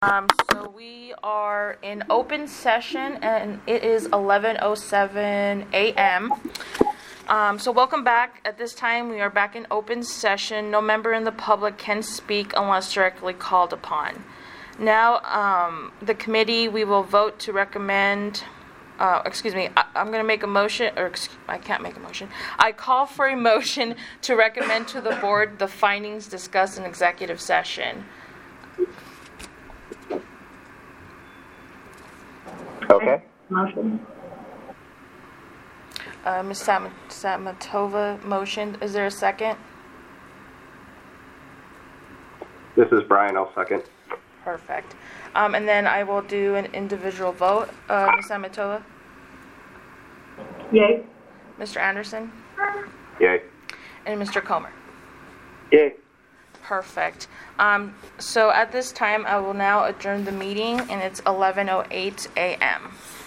So we are in open session, and it is 11:07 a.m. So welcome back. At this time, we are back in open session. No member in the public can speak unless directly called upon. Now, the committee, we will vote to recommend... I'm going to make a motion, I can't make a motion. I call for a motion to recommend to the board the findings discussed in executive session. Okay. Motion. Ms. Samatova motion. Is there a second? This is Brian. I'll second. Perfect. And then I will do an individual vote. Ms. Samatova? Yay. Mr. Anderson? Yay. And Mr. Comer? Yay. Perfect. So at this time, I will now adjourn the meeting, and it's 11:08 a.m.